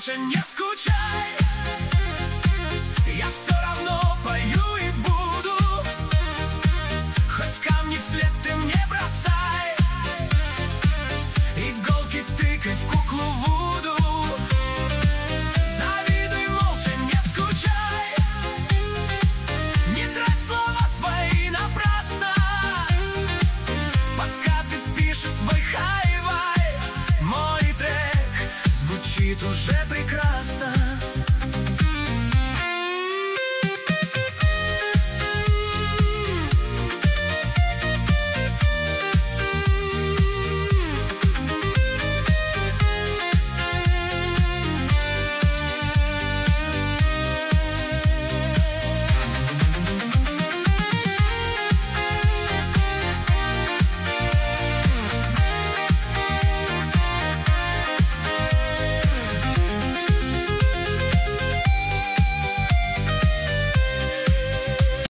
молча не скучай. Я все равно пою и буду, хоть камни вслед ты мне бросай, иголки тыкай в куклу Вуду. Завидуй, молча не скучай, не трать слова свои напрасно, пока ты пишешь свой хай-вай. Мой трек звучит уже